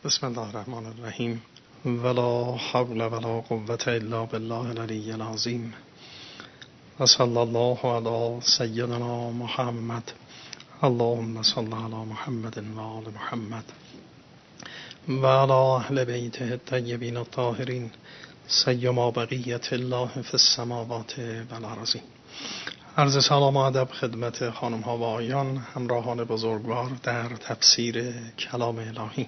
بسم الله الرحمن الرحیم ولا حول ولا قوة الا بالله العلی العظیم و صلی الله علی سیدنا محمد اللهم صل علی محمد و آل محمد و علی اهل بیته الطیبین الطاهرین سیما بقیت الله فی السماوات و الارض. عرض سلام و ادب خدمت خانم ها و آقایان، همراهان بزرگوار در تفسیر کلام الهی.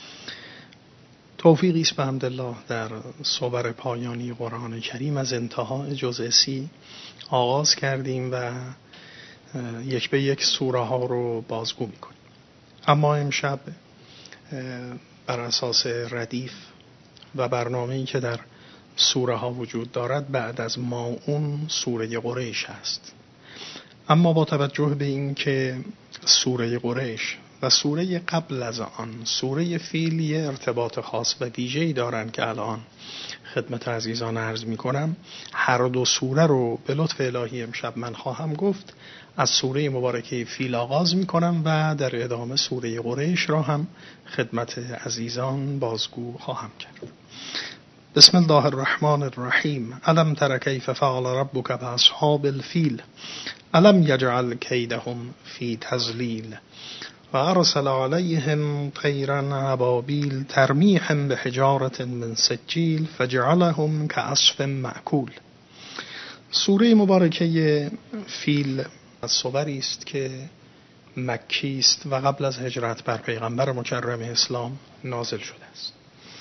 توفیقی است بحمدالله در صور پایانی قرآن کریم از انتهای جزء 30 آغاز کردیم و یک به یک سوره ها رو بازگو میکنیم. اما امشب بر اساس ردیف و برنامه‌ای که در سوره ها وجود دارد، بعد از ماعون سوره قریش است. اما با توجه به این که سوره قریش و سوره قبل از آن سوره فیل یه ارتباط خاص و ویژه‌ای دارن که الان خدمت عزیزان عرض می‌کنم، هر دو سوره رو به لطف الهی امشب من خواهم گفت. از سوره مبارکه فیل آغاز می‌کنم و در ادامه سوره قریش را هم خدمت عزیزان بازگو خواهم کرد. بسم الله الرحمن الرحیم. الم تر کیف فعل ربک باصحاب الفیل الم یجعل کیدهم فی تضلیل و ارسل علیهم طیرا ابابیل ترمیهم بحجارة من سجیل فجعلهم کعصف مأکول. سوره مبارکه فیل از سوری است که مکی است و قبل از هجرت بر پیغمبر مکرم اسلام نازل شده است.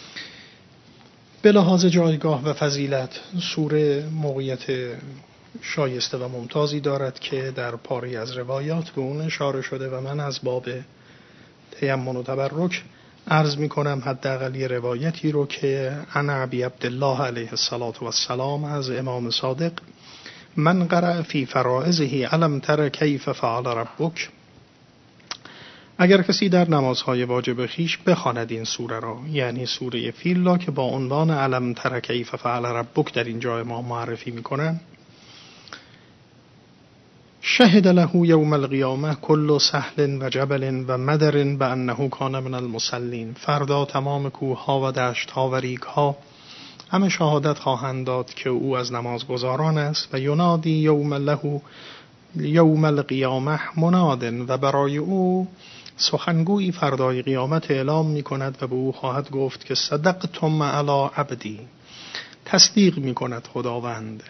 به لحاظ جایگاه و فضیلت سوره موقعیت شایسته و ممتازی دارد که در پاری از روایات به اون اشاره شده و من از باب تیمن و تبرک عرض می کنم حداقل یه روایتی رو که عن ابی عبدالله علیه السلام از امام صادق: من قرأ فی فرائضه الم تر کیف فعل ربک. اگر کسی در نمازهای واجب خیش بخواند این سوره را، یعنی سوره فیل را که با عنوان الم تر کیف فعل ربک در اینجا امام معرفی میکنن، شهد له یوم القیامه کل سهل و جبل و مدر بانه کان من المصلین. فردا تمام کوهها و دشتها و ریگها همه شهادت خواهند داد که او از نمازگزاران است. و ینادی یوم له یوم القیامه مناد، و برای او سخنگوی فردای قیامت اعلام می کند و به او خواهد گفت که صدقتم علی عبدی، تصدیق می کند خداوند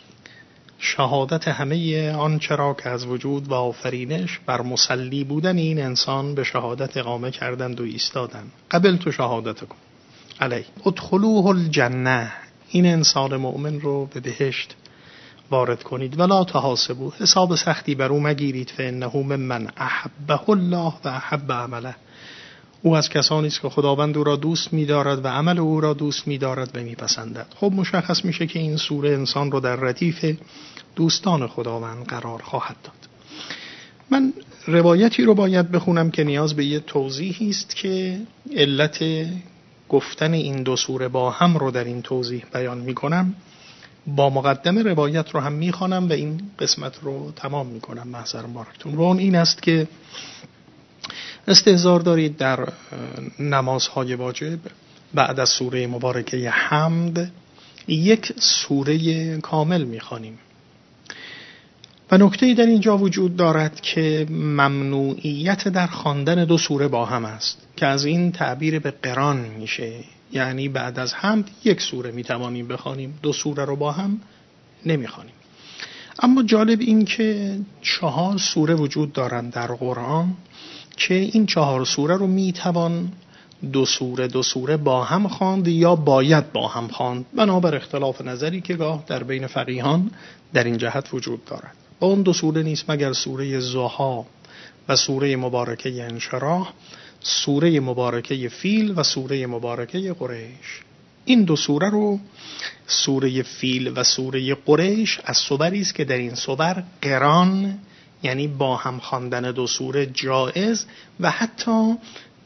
شهادت همه آنچه را که از وجود و آفرینش بر مصلی بودن این انسان به شهادت اقامه کردند و ایستادند. قبلت شهادتکم علی ادخلوه الجنه، این انسان مؤمن رو به بهشت وارد کنید. ولا تحاسبوا، حساب سختی بر او مگیرید. فانه ممن احبه الله و احب عمله، او از کسانی است که خداوند او را دوست می‌دارد و عمل او را دوست می‌دارد و می‌پسندد. خب مشخص میشه که این سوره انسان رو در ردیف دوستان خداوند قرار خواهد داد. من روایتی رو باید بخونم که نیاز به یه توضیحی است که علت گفتن این دو سوره با هم رو در این توضیح بیان می‌کنم. با مقدمه روایت رو هم می‌خوانم و این قسمت رو تمام می‌کنم محضر مبارکتون. و اون این است که استحضار دارید در نمازهای واجب بعد از سوره مبارکه حمد یک سوره کامل می‌خوانیم و نکته‌ای در اینجا وجود دارد که ممنوعیت در خواندن دو سوره با هم است که از این تعبیر به قران میشه، یعنی بعد از حمد یک سوره میتوانیم بخوانیم، دو سوره رو با هم نمیخوانیم. اما جالب این که 4 سوره وجود دارند در قرآن که این 4 سوره رو میتوان دو سوره با هم خواند یا باید با هم خواند، بنابر اختلاف نظری که گاه در بین فقیهان در این جهت وجود دارد. و اون دو سوره نیست مگر سوره ضحی و سوره مبارکه انشراح، سوره مبارکه فیل و سوره مبارکه قریش. این دو سوره رو، سوره فیل و سوره قریش، از سوری است که در این سور قران، یعنی با هم خواندن دو سوره جایز و حتی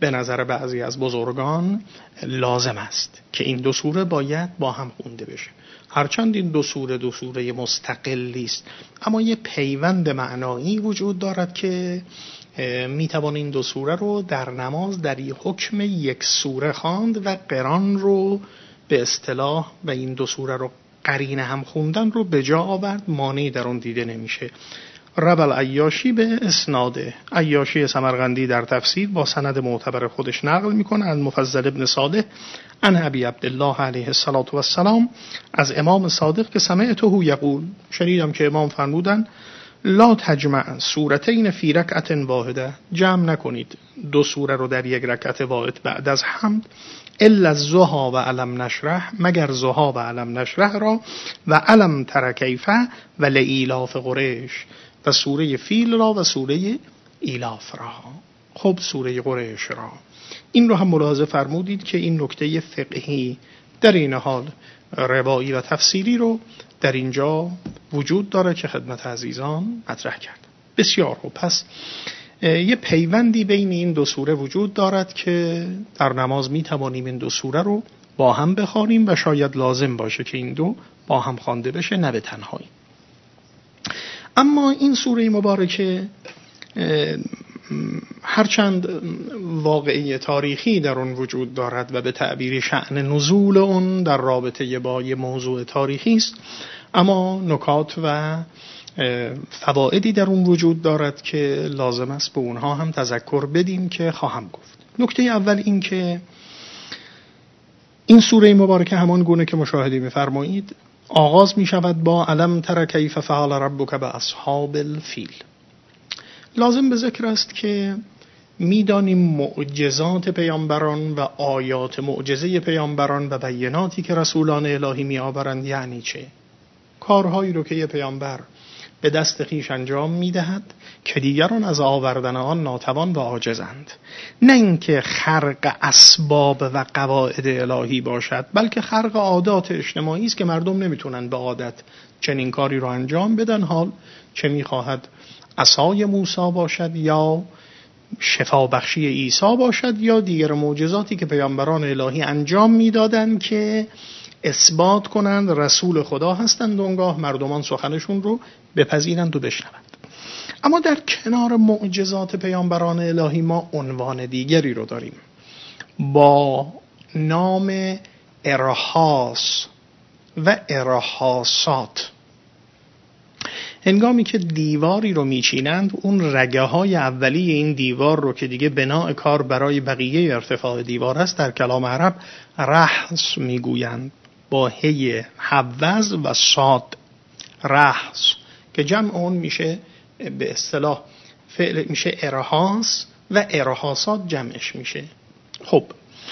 به نظر بعضی از بزرگان لازم است که این دو سوره باید با هم خونده بشه. هرچند این دو سوره مستقلی است، اما یه پیوند معنایی وجود دارد که میتوان این دو سوره رو در نماز در حکم یک سوره خواند و قران رو به اصطلاح و این دو سوره رو قرین هم خوندن رو به جا آورد، مانعی در اون دیده نمیشه. ربل عیاشی به اسناده، عیاشی سمرقندی در تفسیر با سند معتبر خودش نقل میکنه از مفضل ابن صالح عن ابی عبدالله علیه السلام از امام صادق که سمعته یقول، شنیدم که امام فرمودن لا تجمع سورتین فی رکعت واحده، جمع نکنید دو سوره رو در یک رکعت واحد بعد از حمد، الا الضحی و علم نشرح، مگر ضحی و علم نشرح را، و علم تر کیف و لإیلاف قریش، و سوره فیل را و سوره ایلاف را. خب سوره قریش را این رو هم ملاحظه فرمودید که این نکته فقهی در این حال روایی و تفسیری رو در اینجا وجود داره که خدمت عزیزان مطرح کرد. بسیار خوب، پس یه پیوندی بین این دو سوره وجود دارد که در نماز می توانیم این دو سوره رو با هم بخوانیم و شاید لازم باشه که این دو با هم خوانده بشه، نه به تنهایی. اما این سوره مبارکه هرچند واقعی تاریخی در اون وجود دارد و به تعبیر شأن نزول اون در رابطه با یه موضوع تاریخی است، اما نکات و فوائدی در اون وجود دارد که لازم است به اونها هم تذکر بدیم که خواهم گفت. نکته اول این که این سوره مبارکه همان گونه که مشاهده می‌فرمایید آغاز می شود با علم تر کیف فعل ربک باصحاب الفیل. لازم به ذکر است که میدانیم معجزات پیامبران و آیات معجزه پیامبران و بیناتی که رسولان الهی می آورند یعنی چه؟ کارهایی رو که یه پیامبر به دست خویش انجام میدهد که دیگران از آوردن آن ناتوان و عاجزند، نه اینکه خرق اسباب و قواعد الهی باشد، بلکه خرق عادات اجتماعی است که مردم نمیتونن به عادت چنین کاری رو انجام بدن، حال چه میخواهد عصای موسی باشد یا شفا بخشی عیسی باشد یا دیگر معجزاتی که پیامبران الهی انجام میدادند که اثبات کنند رسول خدا هستند و اونگاه مردمان سخنشون رو بپذیرند و بشنوند. اما در کنار معجزات پیامبران الهی ما عنوان دیگری رو داریم با نام ارهاس و ارهاسات. هنگامی که دیواری رو میچینند، اون رگه های اولیه این دیوار رو که دیگه بناء کار برای بقیه ارتفاع دیوار است در کلام عرب رحس میگویند با هی حوز و صاد، رحس که جمع اون میشه به اصطلاح فعل میشه ارهاس و ارهاسات جمعش میشه. خب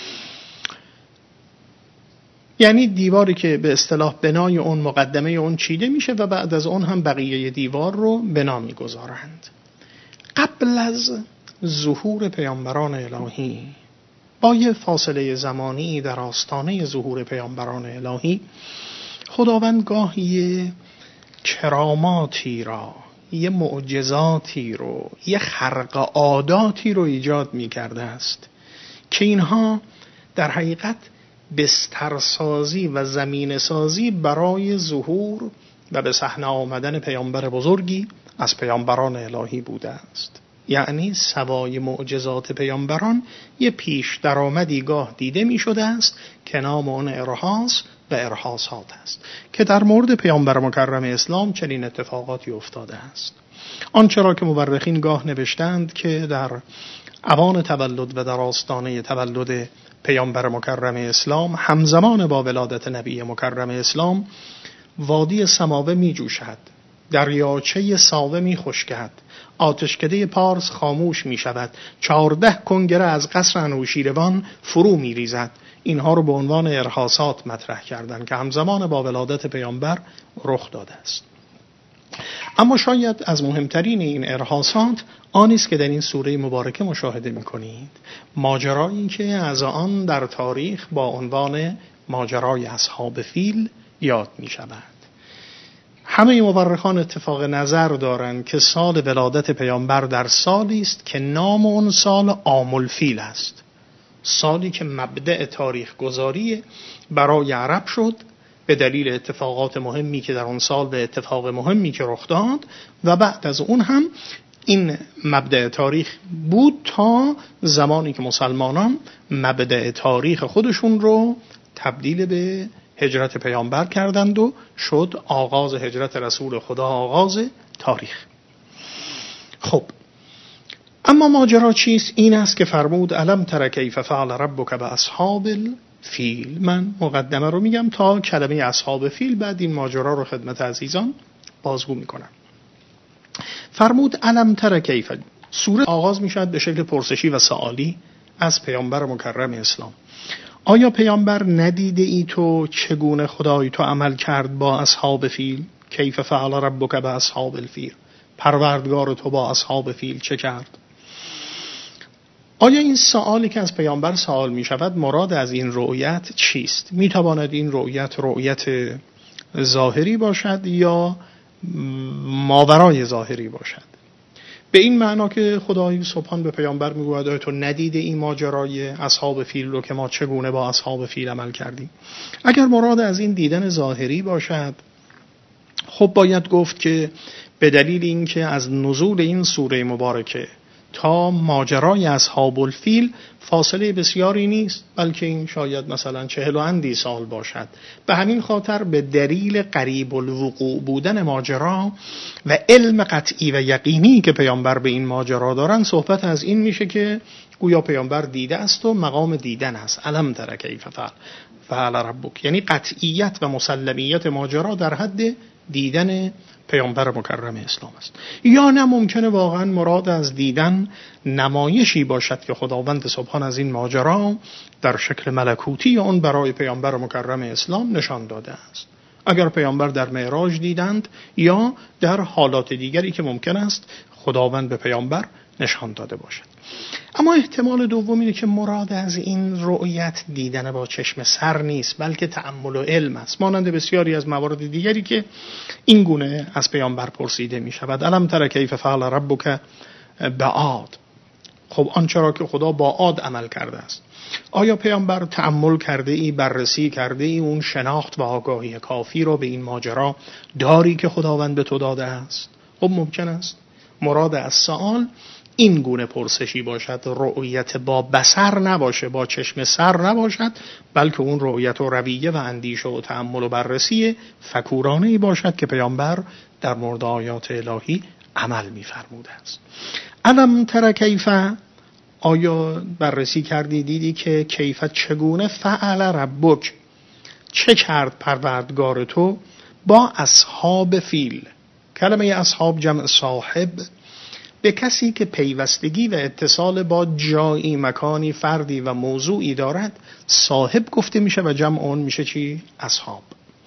یعنی دیواری که به اصطلاح بنای اون مقدمه اون چیده میشه و بعد از اون هم بقیه دیوار رو بنا میگذارند. قبل از ظهور پیامبران الهی با یه فاصله زمانی در آستانه ظهور پیامبران الهی خداوند گاهی کراماتی را، یه معجزاتی رو، یه خرق عاداتی رو ایجاد می کرده است که اینها در حقیقت بسترسازی و زمین سازی برای ظهور و به صحنه آمدن پیامبر بزرگی از پیامبران الهی بوده است. یعنی سوای معجزات پیامبران یه پیش درآمدی گاه دیده می شده است که نام اون ارهاس و ارهاسات است که در مورد پیامبر مکرم اسلام چنین اتفاقاتی افتاده است. آنچه را که مورخین گاه نوشتند که در اوان تولد و در آستانه تولد پیامبر مکرم اسلام همزمان با ولادت نبی مکرم اسلام وادی سماوه می جوشد، دریاچه ساوه می خشکد، آتشکده پارس خاموش می شود، 14 کنگره از قصر انوشیروان فرو می ریزد. اینها رو به عنوان ارهاسات مطرح کردند که همزمان با ولادت پیامبر رخ داده است. اما شاید از مهمترین این ارهاسات آنی است که در این سوره مبارکه مشاهده می‌کنید، ماجرایی که از آن در تاریخ با عنوان ماجرای اصحاب فیل یاد می‌شود. همه مورخان اتفاق نظر دارند که سال ولادت پیامبر در سالی است که نام اون سال عام الفیل است، سالی که مبدأ تاریخ گذاری برای عرب شد به دلیل اتفاقات مهمی که در اون سال به اتفاق مهمی که رخ داد و بعد از اون هم این مبدأ تاریخ بود تا زمانی که مسلمانان مبدأ تاریخ خودشون رو تبدیل به هجرت پیامبر کردند و شد آغاز هجرت رسول خدا، آغاز تاریخ. خب اما ماجرا چیست؟ این است که فرمود الم تر کیف فعل ربک باصحاب الفیل. من مقدمه رو میگم تا کلمه اصحاب فیل، بعد این ماجرا رو خدمت عزیزان بازگو میکنم. فرمود الم تر کیف. سوره آغاز میشد به شکل پرسشی و سوالی از پیامبر مکرم اسلام. آیا پیامبر ندیده ای تو چگونه خدای تو عمل کرد با اصحاب فیل؟ کیف فعل ربک باصحاب الفیل، پروردگار تو با اصحاب فیل چه کرد؟ آیا این سوالی که از پیامبر سوال می شود مراد از این رؤیت چیست؟ می تواند این رؤیت ظاهری باشد یا ماورای ظاهری باشد؟ به این معنا که خدای سبحان به پیامبر می گوید آیا تو ندیده این ماجرای اصحاب فیل رو که ما چگونه با اصحاب فیل عمل کردیم؟ اگر مراد از این دیدن ظاهری باشد، خب باید گفت که به دلیل اینکه از نزول این سوره مبارکه تا ماجرای اصحاب الفیل فاصله بسیاری نیست، بلکه این شاید مثلا 40 و اندی سال باشد. به همین خاطر به دلیل قریب الوقوع بودن ماجرا و علم قطعی و یقینی که پیامبر به این ماجرا دارن، صحبت از این میشه که گویا پیامبر دیده است و مقام دیدن است. الم تر کیف فعل ربک، یعنی قطعیت و مسلمیت ماجرا در حد دیدن پیامبر مکرم اسلام است. یا نه ممکنه واقعا مراد از دیدن نمایشی باشد که خداوند سبحان از این ماجرا در شکل ملکوتی اون برای پیامبر مکرم اسلام نشان داده است. اگر پیامبر در معراج دیدند یا در حالات دیگری که ممکن است خداوند به پیامبر نشان داده باشد. اما احتمال دوم اینه که مراد از این رؤیت دیدن با چشم سر نیست، بلکه تأمل و علم است، مانند بسیاری از موارد دیگری که این گونه از پیامبر پرسیده می شود. الم تر کیف فعل ربک بعاد. خب آنچه را که خدا با عاد عمل کرده است، آیا پیامبر تأمل کرده ای، بررسی کرده ای، اون شناخت و آگاهی کافی را به این ماجرا داری که خداوند به تو داده است؟ خب ممکن است مراد از سوال این گونه پرسشی باشد، رؤیت با بصر نباشه، با چشم سر نباشد، بلکه اون رؤیت و رویه و اندیشه و تأمل و بررسی فکورانه‌ای باشد که پیامبر در مورد آیات الهی عمل می‌فرموده است. الم تر کیف، آیا بررسی کردی دیدی که کیف چگونه فعل ربک، چه کرد پروردگار تو با اصحاب فیل؟ کلمه اصحاب جمع صاحب، به کسی که پیوستگی و اتصال با جایی، مکانی، فردی و موضوعی دارد صاحب گفته میشه و جمع اون میشه چی؟ اصحاب.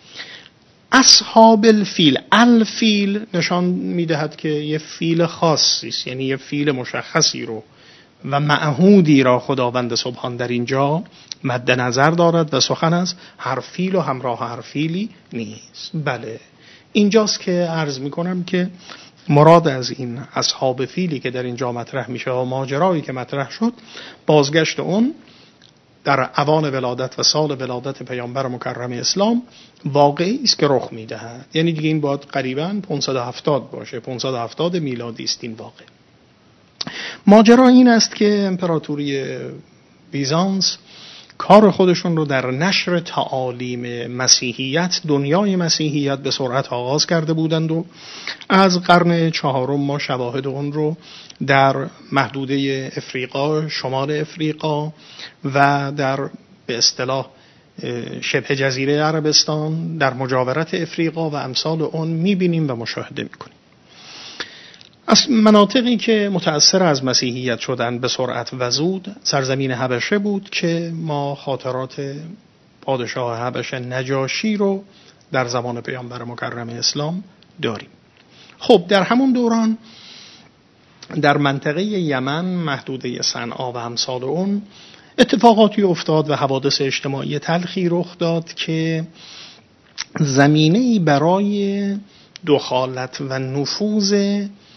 اصحاب الفیل، الفیل نشان میدهد که یه فیل خاصی است، یعنی یه فیل مشخصی رو و معهودی را خداوند سبحان در اینجا مد نظر دارد و سخن از هر فیل و همراه هر فیلی نیست. بله اینجاست که عرض میکنم که مراد از این اصحاب فیلی که در اینجا مطرح میشه و ماجرایی که مطرح شد، بازگشت اون در اوان ولادت و سال ولادت پیامبر مکرم اسلام واقعی است که رخ میدهد. یعنی دیگه این باید قریباً 570 باشه، 570 میلادی است این واقع. ماجرا این است که امپراتوری بیزانس کار خودشون رو در نشر تعالیم مسیحیت، دنیای مسیحیت به سرعت آغاز کرده بودند و از قرن 4 ما شواهد اون رو در محدوده افریقا، شمال افریقا و در به اصطلاح شبه جزیره عربستان در مجاورت افریقا و امثال اون میبینیم و مشاهده میکنیم. از مناطقی که متأثر از مسیحیت شدن به سرعت و زود سرزمین حبشه بود که ما خاطرات پادشاه حبشه نجاشی رو در زمان پیامبر مکرم اسلام داریم. خب در همون دوران در منطقه یمن، محدوده صنعا و امثال اون، اتفاقاتی افتاد و حوادث اجتماعی تلخی رخ داد که زمینه‌ای برای دخالت و نفوذ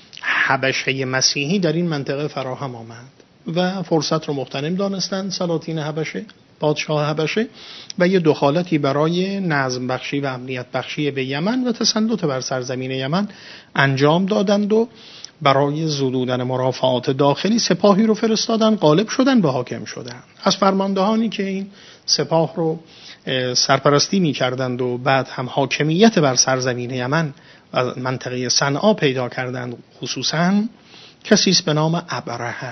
حبشه مسیحی در این منطقه فراهم آمد و فرصت رو مغتنم دانستند سلاطین حبشه، پادشاه حبشه، و یه دخالتی برای نظم بخشی و امنیت بخشی به یمن و تسلط بر سرزمین یمن انجام دادند و برای زدودن مرافعات داخلی سپاهی رو فرستادن، غالب شدن و حاکم شدن. از فرماندهانی که این سپاه رو سرپرستی می کردند و بعد هم حاکمیت بر سرزمین یمن و منطقه صنعا پیدا کردند، خصوصاً کسی است به نام ابرهه،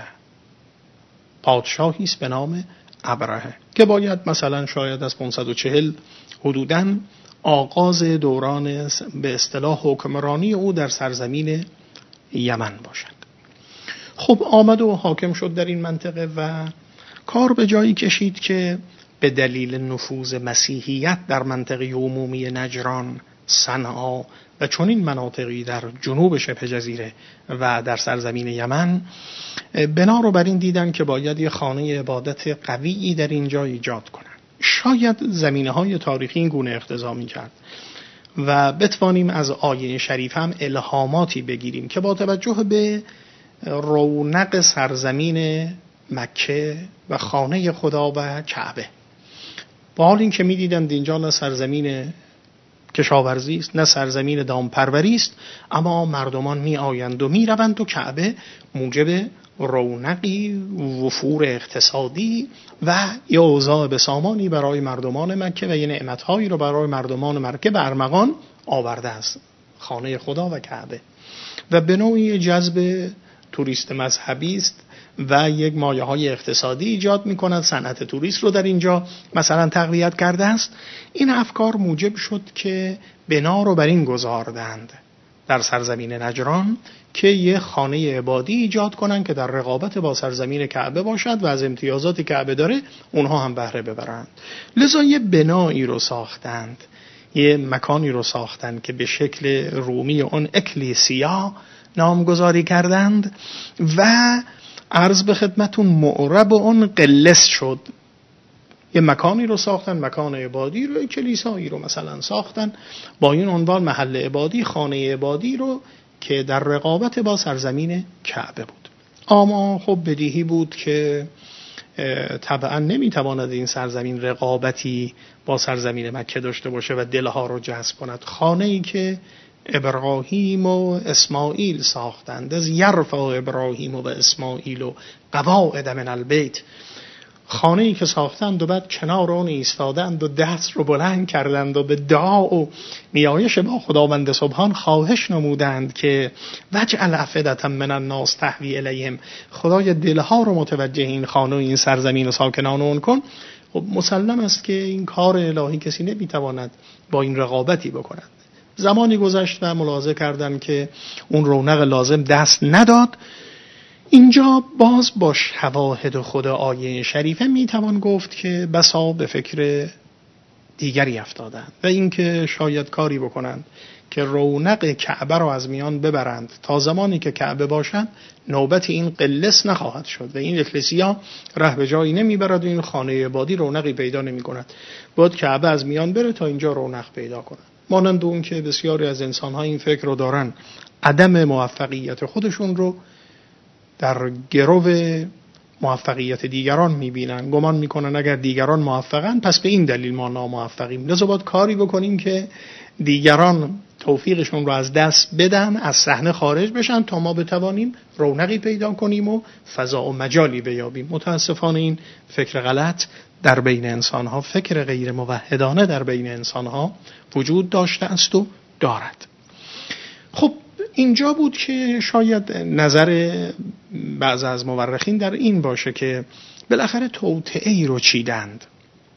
پادشاهی است به نام ابرهه که باید مثلا شاید از 540 حدوداً آغاز دوران به اصطلاح حکمرانی او در سرزمین یمن باشد. خب آمد و حاکم شد در این منطقه و کار به جایی کشید که به دلیل نفوذ مسیحیت در منطقه عمومی نجران، صنعا و چنین مناطقی در جنوب شبه جزیره و در سرزمین یمن، بنا رو بر این دیدن که باید یه خانه عبادت قویی در اینجا ایجاد کنن. شاید زمینه‌های تاریخی این گونه اقتضا می‌کرد و بتوانیم از آیه شریف هم الهاماتی بگیریم که با توجه به رونق سرزمین مکه و خانه خدا و کعبه، با حال این که می دیدند اینجا نه سرزمین کشاورزی است نه سرزمین دامپروری است، اما مردمان می آیند و می روند و کعبه موجب رونقی، وفور اقتصادی و یه اوضاع بسامانی برای مردمان مکه و یه نعمتهایی رو برای مردمان مکه به ارمغان آورده است، خانه خدا و کعبه، و به نوعی جذب توریست مذهبی است و یک مایه‌های اقتصادی ایجاد می‌کند. صنعت توریست رو در اینجا مثلا تقویت کرده است. این افکار موجب شد که بنا رو بر این گذاردند در سرزمین نجران که یه خانه عبادی ایجاد کنند که در رقابت با سرزمین کعبه باشد و از امتیازاتی کعبه داره اونها هم بهره ببرند. لذا یه بنایی رو ساختند، یه مکانی رو ساختند که به شکل رومی اون اکلیسیا نامگذاری کردند و عرض به خدمتون معرب اون قلس شد. یه مکانی رو ساختن، مکان عبادی رو، کلیسایی رو مثلا ساختن با این عنوان محل عبادی، خانه عبادی رو که در رقابت با سرزمین کعبه بود. اما خب بدیهی بود که طبعا نمیتواند این سرزمین رقابتی با سرزمین مکه داشته باشه و دلها رو جذب کند. خانه‌ای که ابراهیم و اسماعیل ساختند، از یرفع ابراهیم و اسماعیل و قواعد من البیت، خانه‌ای که ساختند و بعد کنار اون ایستادند و دست رو بلند کردند و به دعا و نیایش با خداوند سبحان خواهش نمودند که وجعل افئدة من الناس تهوی الیهم، خدای دلها رو متوجه این خانه و این سرزمین و ساکنان اون کن. خب مسلم است که این کار الهی کسی نمیتواند با این رقابتی بکند. زمانی گذشت و ملاحظه کردند که اون رونق لازم دست نداد. اینجا باز با شواهد خود آیه شریفه میتوان گفت که بسا به فکر دیگری افتادند و اینکه شاید کاری بکنند که رونق کعبه رو از میان ببرند. تا زمانی که کعبه باشد نوبت این قلس نخواهد شد و این اکلیسیا ره به جایی نمیبرد و این خانه عبادی رونقی پیدا نمی کند. باید کعبه از میان بره تا اینجا رونق پیدا کند. مانند اون که بسیاری از انسان‌ها این فکر رو دارن، عدم موفقیت خودشون رو در گرو موفقیت دیگران میبینن، گمان میکنن اگر دیگران موفقن پس به این دلیل ما ناموفقیم. لذا باید کاری بکنیم که دیگران توفیقشون رو از دست بدن، از صحنه خارج بشن تا ما بتوانیم رونقی پیدا کنیم و فضا و مجالی بیابیم. متاسفانه این فکر غلط در بین انسانها، فکر غیر موحدانه در بین انسانها وجود داشته است و دارد. خب اینجا بود که شاید نظر بعض از مورخین در این باشه که بالاخره توطئه‌ای رو چیدند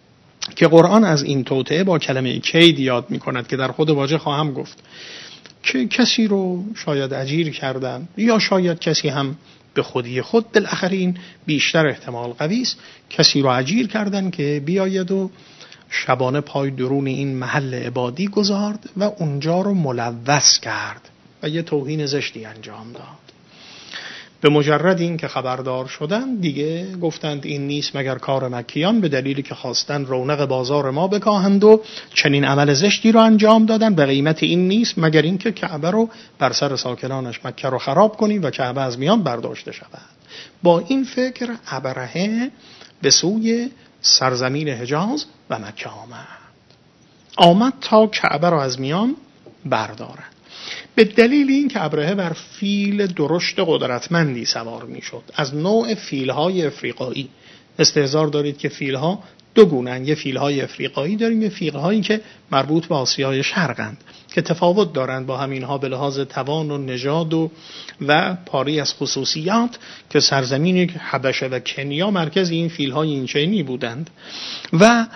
که قرآن از این توطئه با کلمه کید یاد می‌کند که در خود واژه خواهم گفت که کسی رو شاید اجیر کردن یا شاید کسی هم به خودی خود، بالاخره این بیشتر احتمال قوی است، کسی رو اجیر کردن که بیاید و شبانه پای درون این محل عبادی گذارد و اونجا رو ملوث کرد و یه توهین زشتی انجام داد. به مجرد این که خبردار شدن دیگه گفتند این نیست مگر کار مکیان، به دلیلی که خواستن رونق بازار ما بکاهند و چنین عمل زشتی رو انجام دادن. به قیمت این نیست مگر این که کعبه رو بر سر ساکنانش مکه رو خراب کنیم و کعبه از میان برداشته شود. با این فکر ابرهه به سوی سرزمین حجاز و مکه آمد تا کعبه را از میان بردارد. به دلیل این که ابرهه بر فیل درشت قدرتمندی سوار می شد، از نوع فیلهای افریقایی. استحضار دارید که فیلها دو گونه‌اند، یه فیلهای افریقایی داریم، یه فیلهایی که مربوط به آسیای شرقند که تفاوت دارند با همینها به لحاظ توان و نژاد و پاری از خصوصیات که سرزمین حبشه و کنیا مرکز این فیلهای اینچنینی بودند و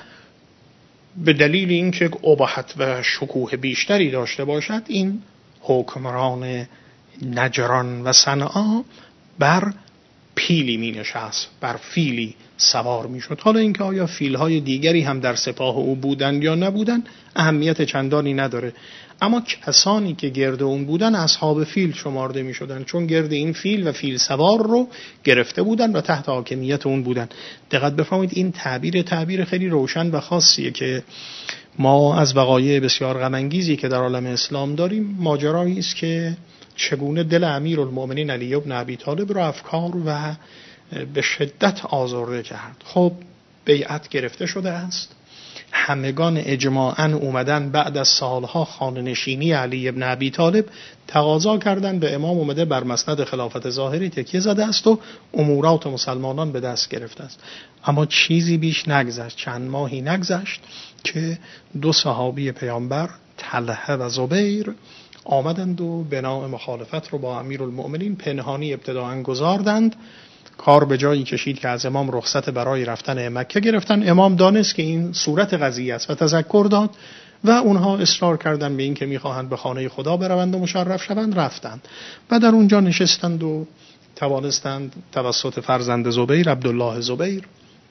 به دلیل اینکه اباحت و شکوه بیشتری داشته باشد این حکمران نجران و صنعا بر پیلی می نشست، بر فیلی سوار می شد. حالا اینکه آیا فیلهای دیگری هم در سپاه او بودند یا نبودند اهمیت چندانی نداره، اما کسانی که گرد اون بودن اصحاب فیل شمارده می شدن، چون گرد این فیل و فیل سوار رو گرفته بودن و تحت حاکمیت اون بودن. دقت بفرمایید این تعبیر خیلی روشن و خاصیه که ما از وقایع بسیار غم انگیزی که در عالم اسلام داریم ماجرایی است که چگونه دل امیرالمؤمنین علی بن ابی طالب را افکار و به شدت آزرده کرد. خب بیعت گرفته شده است، همگان اجماعاً اومدن بعد از سالها خانه‌نشینی علی بن ابی طالب تقاضا کردن به امام اومده بر مسند خلافت ظاهری تکیه زده است و امورات مسلمانان به دست گرفته است. اما چیزی بیش نگذشت، چند ماهی نگذشت که دو صحابی پیامبر طلحه و زبیر آمدند و بناء مخالفت رو با امیرالمؤمنین پنهانی ابتداءً گذاردند. کار به جایی کشید که از امام رخصت برای رفتن مکه گرفتن. امام دانست که این صورت قضیه است و تذکر داد و اونها اصرار کردند به این که میخواهند به خانه خدا بروند و مشرف شوند. رفتند و در اونجا نشستند و توانستند توسط فرزند زبیر عبدالله زبیر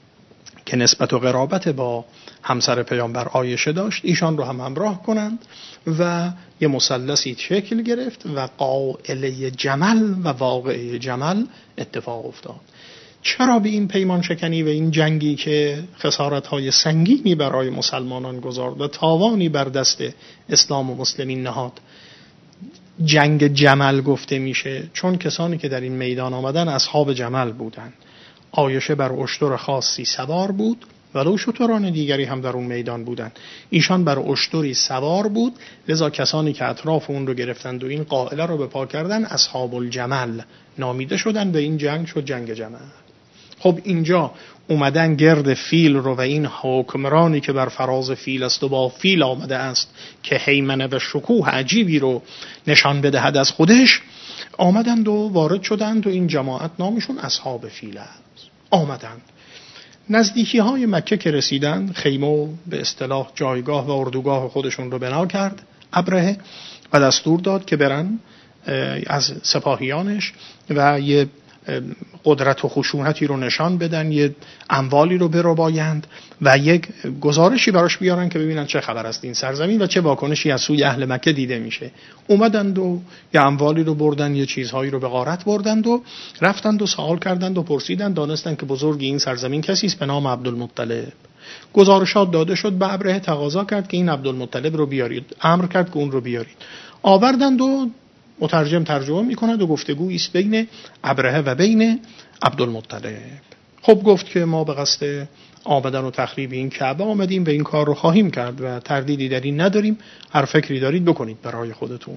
که نسبت و قرابت با همسر پیامبر عایشه داشت ایشان رو هم همراه کنند و یه مثلثی شکل گرفت و قائله جمل و واقعه جمل اتفاق افتاد. چرا به این پیمان شکنی و این جنگی که خسارت‌های سنگینی برای مسلمانان گذارد و تاوانی بر دست اسلام و مسلمین نهاد جنگ جمل گفته میشه؟ چون کسانی که در این میدان آمدن اصحاب جمل بودند. عایشه بر اشتر خاصی سوار بود ولو شتران دیگری هم در اون میدان بودند. ایشان بر اشتری سوار بود، لذا کسانی که اطراف اون رو گرفتند و این قائله رو به پا کردن اصحاب الجمل نامیده شدن و این جنگ شد جنگ جمل. خب اینجا اومدن گرد فیل رو و این حکمرانی که بر فراز فیل است و با فیل آمده است که هیمنه و شکوه عجیبی رو نشان بدهد از خودش، آمدند و وارد شدند و این جماعت نامشون اصحاب فیل است. آمدند نزدیکی های مکه که رسیدند، خیمه به اصطلاح جایگاه و اردوگاه خودشون رو بنا کرد ابرهه و دستور داد که برن از سپاهیانش و یه قدرت و خشونتی رو نشان بدن، یه اموالی رو بربایند و یک گزارشی براش بیارن که ببینن چه خبر است این سرزمین و چه واکنشی از سوی اهل مکه دیده میشه. اومدند و یه اموالی رو بردن، یه چیزهایی رو به غارت بردند و رفتند و سوال کردند و پرسیدند. دانستند که بزرگ این سرزمین کسی است به نام عبدالمطلب. گزارشات داده شد، به ابرهه تقاضا کرد که این عبدالمطلب رو بیارید، امر کرد که اون رو بیارید. آوردند و مترجم ترجمه میکند و گفتگویی است بین ابرهه و بین عبدالمطلب. خب گفت که ما به قصد آمدن و تخریب این کعبه آمدیم و این کار رو خواهیم کرد و تردیدی در این نداریم، هر فکری دارید بکنید برای خودتون.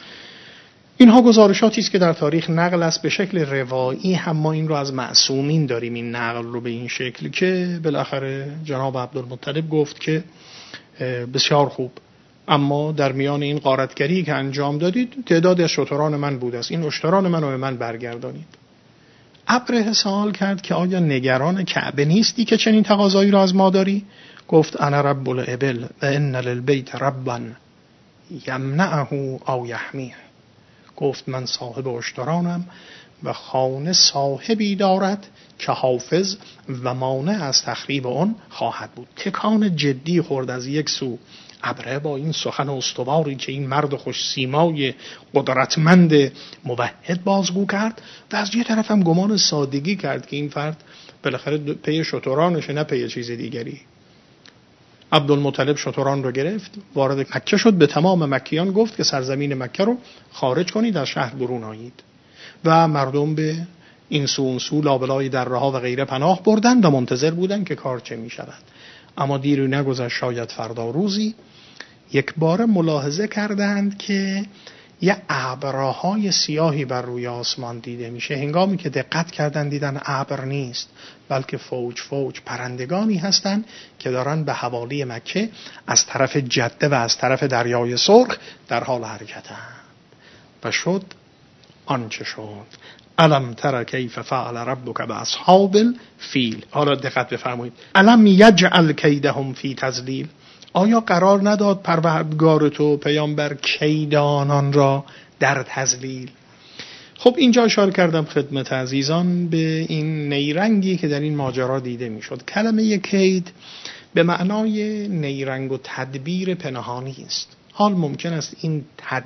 اینها گزارشاتی است که در تاریخ نقل است به شکل روایی، هم ما این رو از معصومین داریم این نقل رو به این شکل که بالاخره جناب عبدالمطلب گفت که بسیار خوب، اما در میان این غارتگری که انجام دادید تعدادی از شتران من بود است، این اشتران من رو به من برگردانید. ابرهه سوال کرد که آیا نگران کعبه نیستی که چنین تقاضایی را از ما داری؟ گفت انا رب الابل و ان للبیت ربا یمنعه او یحمیه. گفت من صاحب اشترانم و خانه صاحبی دارد که حافظ و مانع از تخریب آن خواهد بود. تکان جدی خورد از یک سو ابره با این سخن استواری که این مرد خوش سیمای قدرتمند موحد بازگو کرد و از یه طرف هم گمان سادگی کرد که این فرد بالاخره پی شترانشه نه پی چیز دیگری. عبدالمطلب شتران رو گرفت، وارد مکه شد، به تمام مکیان گفت که سرزمین مکه رو خارج کنید، از شهر برون آیید و مردم به این سو اون سو لابلای دره‌ها و غیره پناه بردند و منتظر بودند که کار چه می شود. اما دیری نگذشت، شاید فردا روزی یک بار ملاحظه کردند که یه ابرهای سیاهی بر روی آسمان دیده میشه. هنگامی که دقت کردند دیدن ابر نیست، بلکه فوج فوج پرندگانی هستند که دارن به حوالی مکه از طرف جده و از طرف دریای سرخ در حال حرکتند. و شد آنچه شد. الم تر کیف فعل ربک باصحاب الفیل. حالا دقت بفرمایید. الم یجعل کیدهم فی تضلیل. آیا قرار نداد پروردگار تو پیامبر کید آنان را در تضلیل؟ خب اینجا اشاره کردم خدمت عزیزان به این نیرنگی که در این ماجرا دیده میشد. کلمه کید به معنای نیرنگ و تدبیر پنهانی است. حال ممکن است این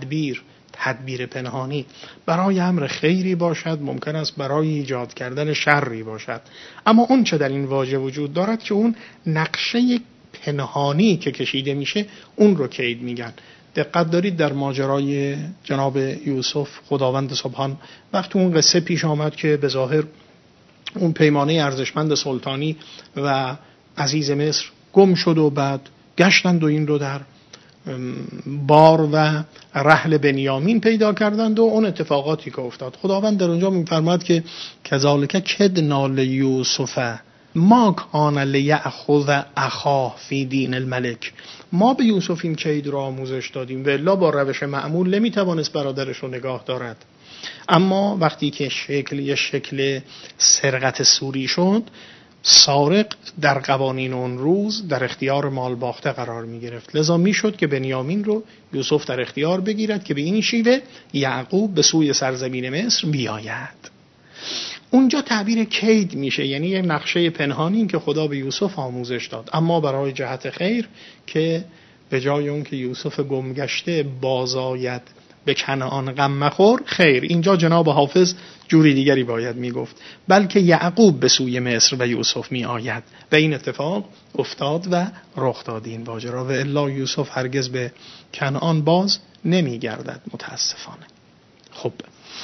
تدبیر پنهانی برای امر خیری باشد، ممکن است برای ایجاد کردن شری باشد، اما اون چه در این واژه وجود دارد که اون نقشه پنهانی که کشیده میشه اون رو کید میگن. دقت دارید در ماجرای جناب یوسف خداوند سبحان وقتی اون قصه پیش آمد که به ظاهر اون پیمانه ارزشمند سلطانی و عزیز مصر گم شد و بعد گشتند و این رو در بار و رحل بنیامین پیدا کردند و اون اتفاقاتی که افتاد، خداوند در اونجا میفرماد که کذالک کدنا لیوسف ما کان لیأخذ اخاه فی دین الملک. ما به یوسف این کید را آموزش دادیم و الا با روش معمول نمیتوانست برادرش رو نگاه دارد. اما وقتی که یه شکل سرقت سوری شد، سارق در قوانین اون روز در اختیار مال باخته قرار می گرفت. لذا می شد که بنیامین رو یوسف در اختیار بگیرد که به این شیوه یعقوب به سوی سرزمین مصر بیاید. اونجا تعبیر کید میشه، یعنی یک نقشه پنهانی که خدا به یوسف آموزش داد، اما برای جهت خیر که به جای اون که یوسف گمگشته بازآید به کنعان غم مخور، خیر اینجا جناب حافظ جوری دیگری باید میگفت، بلکه یعقوب به سوی مصر و یوسف می آید و این اتفاق افتاد و رخ داد این ماجرا و الا یوسف هرگز به کنعان باز نمی گردد متاسفانه. خب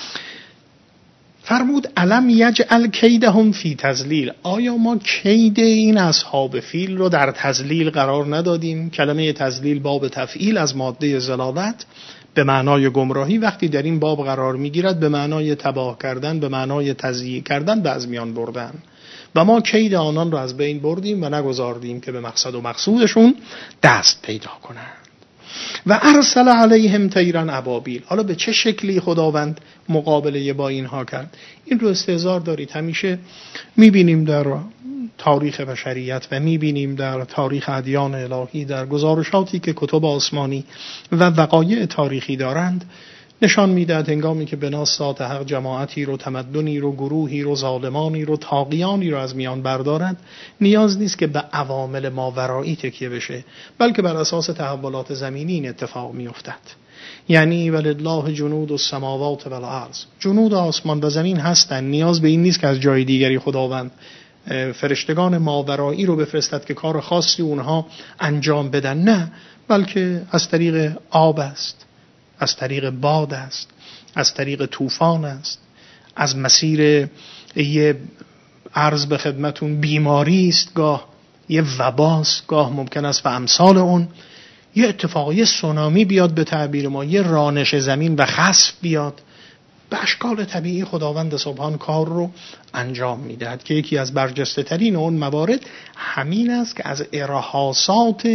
فرمود الم یجعل کیدهم فی تضلیل. آیا ما کید این اصحاب فیل رو در تضلیل قرار ندادیم؟ کلمه تضلیل باب تفعیل از ماده ضلالت به معنای گمراهی وقتی در این باب قرار میگیرد به معنای تباه کردن، به معنای تضییع کردن و از میان بردن. و ما کید آنان رو از بین بردیم و نگذاردیم که به مقصد و مقصودشون دست پیدا کنند. و ارسل علیهم طیرا ابابیل. حالا به چه شکلی خداوند مقابله با اینها کرد؟ این رو استحضار دارید همیشه میبینیم در تاریخ بشریت و میبینیم در تاریخ ادیان الهی، در گزارشاتی که کتب آسمانی و وقایع تاریخی دارند، نشان میدهد هنگامی که به ناس ذات حق جماعتی رو، تمدنی رو، گروهی رو، ظالمانی رو، طاغیانی رو از میان بردارد، نیاز نیست که به عوامل ماورایی تکیه بشه، بلکه بر اساس تحولات زمینی این اتفاق میافتد. یعنی ولله جنود السماوات والارض، جنود آسمان و زمین هستند، نیاز به این نیست که از جای دیگری خداوند فرشتگان ماورایی رو بفرستد که کار خاصی اونها انجام بدن، نه، بلکه از طریق آب است، از طریق باد است، از طریق طوفان است، از مسیر یه عرض به خدمتون بیماری است، گاه یه وباست، گاه ممکن است و امثال اون، یه اتفاق، یه سونامی بیاد به تعبیر ما، یه رانش زمین و خسف بیاد. به اشکال طبیعی خداوند سبحان کار رو انجام میدهد که یکی از برجسته ترین اون موارد همین است که از ارهاصات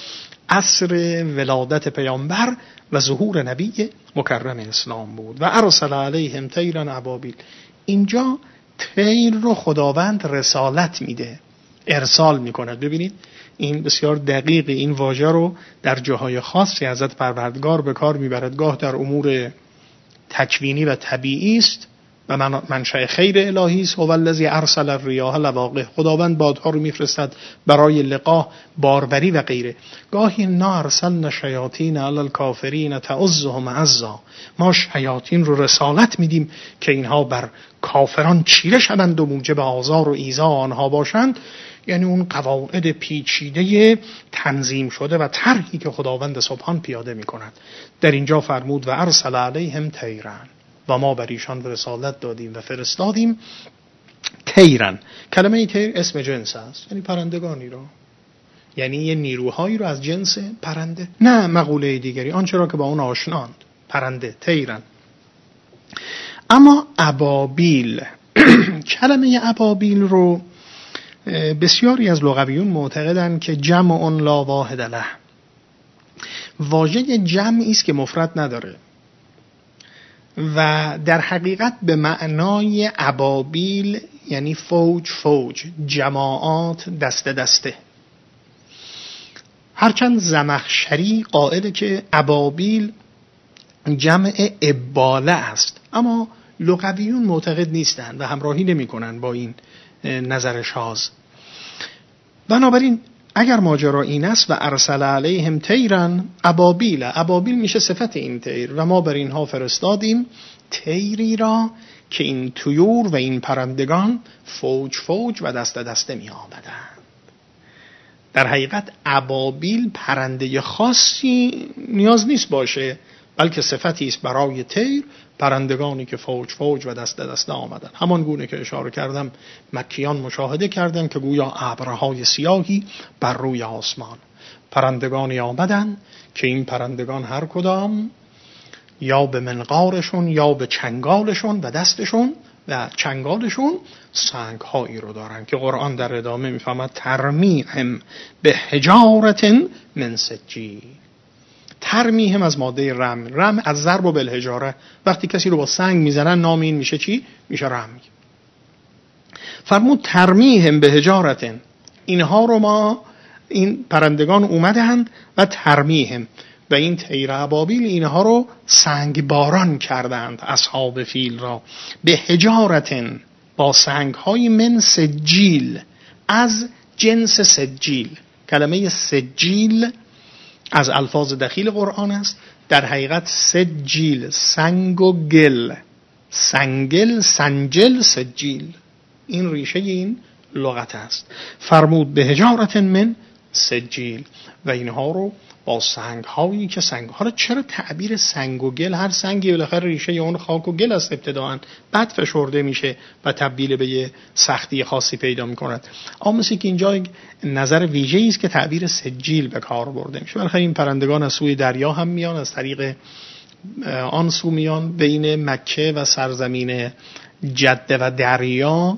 عصر ولادت پیامبر و ظهور نبی مکرم اسلام بود. و ارسل علیهم طیرا ابابیل. اینجا طیر رو خداوند رسالت میده، ارسال میکند. ببینید این بسیار دقیق، این واژه رو در جاهای خاصی حضرت پروردگار به کار میبرد. گاه در امور تکوینی و طبیعی است و منشأ خیر الهی است. هو الذی ارسل الریاح لواقح، خداوند بادها رو میفرستد برای لقا، باروری و غیره. گاهی انا ارسلنا شیاطین علی الکافرین تعزهم عزا، ما شیاطین رو رسالت میدیم که اینها بر کافران چیره شوند و موجب آزار و ایذا آنها باشند. یعنی اون قواعد پیچیده تنظیم شده و طرحی که خداوند سبحان پیاده میکند. در اینجا فرمود و ارسل علیهم طیرن، و ما بر ایشان رسالت دادیم و فرستادیم طیرن. کلمه طیر اسم جنس است، یعنی پرندگانی را، یعنی یه نیروهایی رو از جنس پرنده، نه مقوله دیگری، آنچه را که با اون آشناند، پرنده، طیرن. اما ابابیل کلمه ابابیل رو بسیاری از لغویون معتقدند که جمع لا واحد له، واژه جمعی است که مفرد نداره و در حقیقت به معنای ابابیل یعنی فوج فوج، جماعات، دسته دسته. هرچند زمخشری قائله که ابابیل جمع اباله است، اما لغویون معتقد نیستند و همراهی نمی کنند با این نظر شاذ. بنابراین اگر ماجرا این است و ارسل علیهم طیرن ابابیل، ابابیل میشه صفت این طیر، و ما بر اینها فرستادیم طیری را که این طیور و این پرندگان فوج فوج و دسته دسته می آمدند. در حقیقت ابابیل پرنده خاصی نیاز نیست باشه، بلکه صفتی است برای طیر، پرندگانی که فوج فوج و دسته دسته آمدن. همان گونه که اشاره کردم مکیان مشاهده کردند که گویا ابرهای سیاهی بر روی آسمان، پرندگانی آمدن که این پرندگان هر کدام یا به منقارشون یا به چنگالشون و دستشون و چنگالشون سنگ‌هایی رو دارن که قرآن در ادامه میفهمد ترمیهم به حجارت من سجیل. ترمیهم از ماده رم از ضرب بالحجاره، وقتی کسی رو با سنگ میزنن نام این میشه چی؟ میشه رمی. فرمود ترمیهم به حجارت، اینها رو ما این پرندگان اومدند و ترمیهم و این طیر ابابیل اینها رو سنگ باران کردند اصحاب فیل را، به حجارتن با سنگ های من سجیل، از جنس سجیل. کلمه سجیل از الفاظ دخیل قرآن است. در حقیقت سجیل سنگ و گل، سنگل سنجل سجیل، این ریشه این لغت است. فرمود به حجارت من سجیل و اینها رو با سنگ هایی که سنگ ها رو، چرا تعبیر سنگ و گل؟ هر سنگی بالاخره ریشه اون خاک و گل است ابتداءً، بعد فشرده میشه و تبدیل به یه سختی خاصی پیدا میکند. اما مثل که اینجا نظر ویژه‌ای است که تعبیر سجیل به کار برده میشه. بالاخره این پرندگان از سوی دریا هم میان، از طریق آن سو میان، بین مکه و سرزمین جده و دریا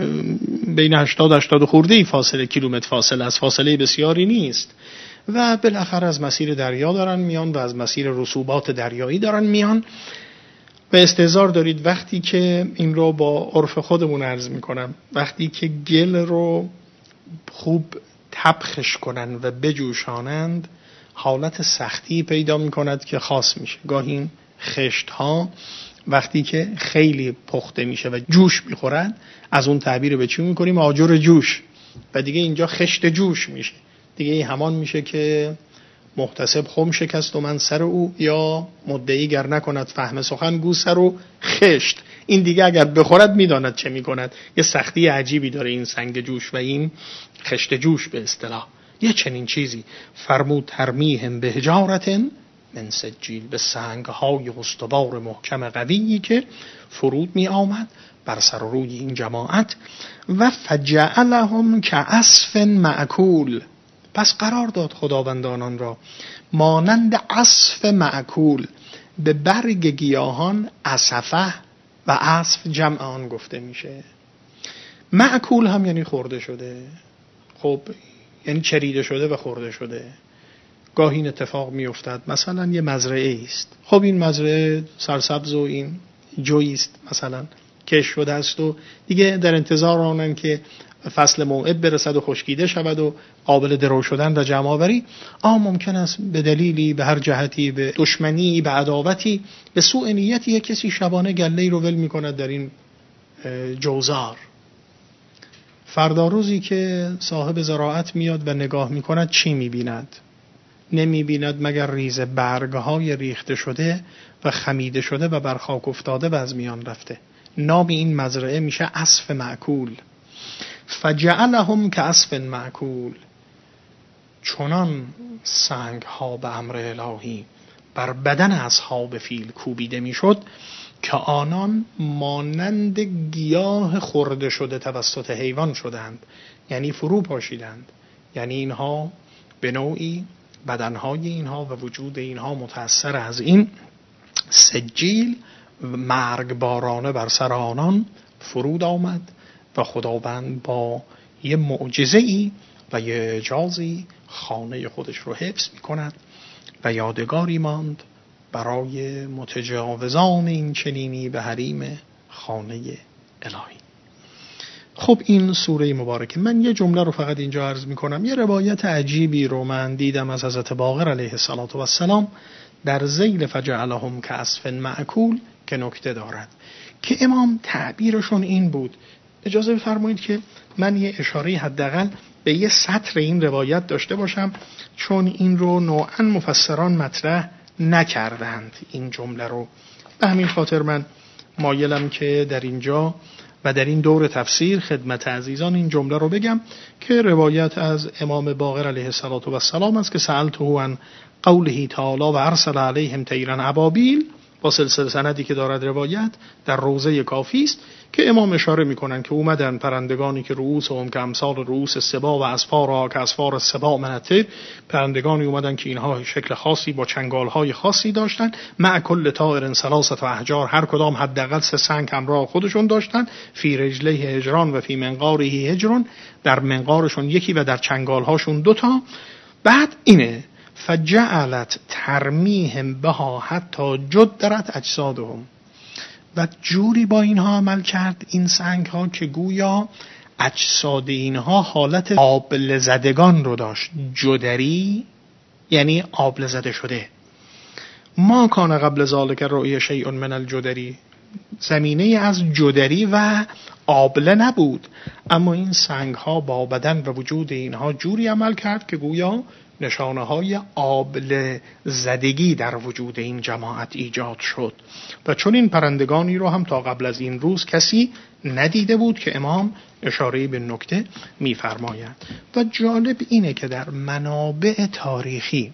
بین 80 خورده فاصله کیلومتر فاصله است، فاصله بسیاری نیست و بالاخره از مسیر دریا دارن میان و از مسیر رسوبات دریایی دارن میان و استحضار دارید وقتی که این رو با عرف خودمون عرض میکنم، وقتی که گل رو خوب تبخش کنن و بجوشانند حالت سختی پیدا میکند که خاص میشه. گاهی این خشت ها وقتی که خیلی پخته میشه و جوش میخورن، از اون تعبیر به چی میکنیم؟ آجر جوش، و دیگه اینجا خشت جوش میشه، دیگه همان میشه که محتسب خم شکست و من سر او، یا مدعی گر نکند فهم سخن گو سر و خشت. این دیگه اگر بخورد میداند چه میکند. یه سختی عجیبی داره این سنگ جوش و این خشت جوش به اصطلاح، یه چنین چیزی. فرمود ترمیهم به حجارتن من سجیل، به سنگ های استوار محکم قویی که فرود می آمد بر سر و روی این جماعت. و فجعلهم کعصف مأکول، پس قرار داد خداوندان آن را مانند عصف مأکول، به برگ گیاهان عصفه و عصف جمع آن گفته میشه. مأکول هم یعنی خورده شده، خب یعنی چریده شده و خورده شده. گاهی این اتفاق می افتد، مثلا یه مزرعه است، خب این مزرعه سرسبز و این جویی است، مثلا کش شده است و دیگه در انتظار آنن که فصل موعد برسد و خشکیده شود و قابل درو شدن و جمع آوری، ممکن است به دلیلی، به هر جهتی، به دشمنی، به عداوتی، به سوء نیتی یک کسی شبانه گله‌ای رو ول می‌کند در این جوزار. فردا روزی که صاحب زراعت میاد و نگاه می‌کند چی می‌بیند؟ نمی‌بیند مگر ریز برگ‌های ریخته شده و خمیده شده و بر خاک افتاده و از میان رفته. نام این مزرعه میشه عصف مأکول. فجعلهم کعصف مأکول. چنان سنگ ها به امر الهی بر بدن اصحاب فیل کوبیده میشد که آنان مانند گیاه خورده شده توسط حیوان شدند، یعنی فرو پاشیدند. یعنی اینها به نوعی بدنهای اینها و وجود اینها متأثر از این سجیل مرگبارانه بر سر آنان فرود آمد و خداوند با یه معجزه‌ای و یه اعجازی خانه خودش رو حفظ می‌کند و یادگاری ماند برای متجاوزان این چنینی به حریم خانه الهی. خب این سوره مبارکه. من یه جمله رو فقط اینجا عرض می‌کنم. یه روایت عجیبی رو من دیدم از حضرت باقر علیه السلام در ذیل فجعلهم کعصف مأکول که نکته دارد که امام تعبیرشون این بود. اجازه بفرمایید که من یه اشاره حداقل به یه سطر این روایت داشته باشم، چون این رو نوعاً مفسران مطرح نکردند این جمله رو. به همین خاطر من مایلم که در اینجا و در این دور تفسیر خدمت عزیزان این جمله رو بگم که روایت از امام باقر علیه السلام است که سألته عن قوله تعالی و ارسل علیهم طیرا ابابیل، با سلسله سندی که دارد روایت در روضه کافی است که امام اشاره میکنن که اومدن پرندگانی که رؤوس هم که امثال رؤوس السباع و اصفارها که اصفار السباع من الطیر، پرندگانی اومدن که اینها شکل خاصی با چنگالهای خاصی داشتن، مع کل طائر ثلاثه احجار، هر کدام حداقل 3 سنگ همراه خودشون داشتن، فی رجلیه هجران و فی منقاره هجران، در منقارشون یکی و در چنگالهاشون 2 تا. بعد اینه فجعلت ترمیهم بها حتی جدرت اجسادهم، و جوری با اینها عمل کرد این سنگ ها که گویا اجساد اینها حالت آبله زدگان رو داشت. جدری یعنی آبله زده شده. ما کان قبل ذالک رؤی شیء من الجدری، زمینه از جدری و آبله نبود، اما این سنگ ها با بدن و وجود اینها جوری عمل کرد که گویا نشانه های آبله زدگی در وجود این جماعت ایجاد شد. و چون این پرندگانی رو هم تا قبل از این روز کسی ندیده بود که امام اشاره به نکته می‌فرماید. و جالب اینه که در منابع تاریخی،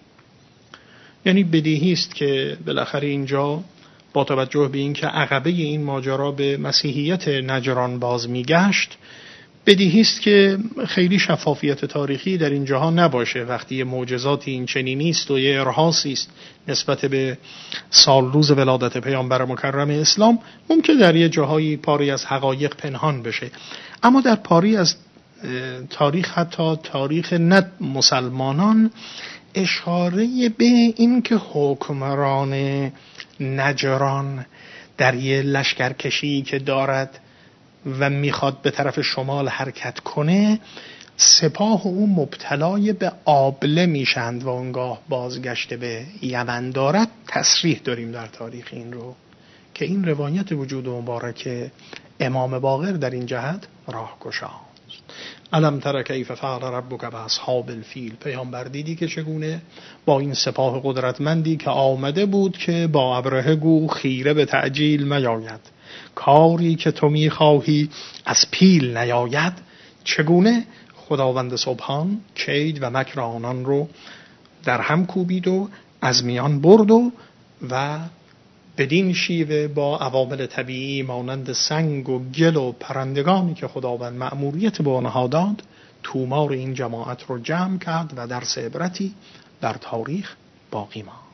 یعنی بدیهی است که بالاخره اینجا با توجه به اینکه عقبه این ماجرا به مسیحیت نجران باز میگشت، بدیهی است که خیلی شفافیت تاریخی در این جاها نباشه وقتی یه معجزاتی این چنینی است و یه ارهاسی است نسبت به سال روز ولادت پیامبر مکرم اسلام، ممکن در یه جاهایی پاری از حقایق پنهان بشه. اما در پاری از تاریخ، حتی تاریخ نه مسلمانان، اشاره به این که حکمران نجران در یه لشکرکشی که دارد و میخواد به طرف شمال حرکت کنه، سپاه او مبتلای به آبله میشند و اونگاه بازگشت به یمن دارد. تصریح داریم در تاریخ این رو که این روایت وجود مبارک امام باقر در این جهت راهگشاست. الم تر کیف فعل ربک باصحاب الفیل، پیامبر دیدی که چگونه با این سپاه قدرتمندی که آمده بود که با ابرهه گو خیره به تعجیل میاید، کاری که تو میخواهی از پیل نیاید، چگونه خداوند سبحان کید و مکر آنان رو در هم کوبید و از میان برد و بدین شیوه با عوامل طبیعی مانند سنگ و گل و پرندگانی که خداوند مأموریت به آنها داد، تومار این جماعت رو جمع کرد و درس عبرتی در تاریخ باقی ماند.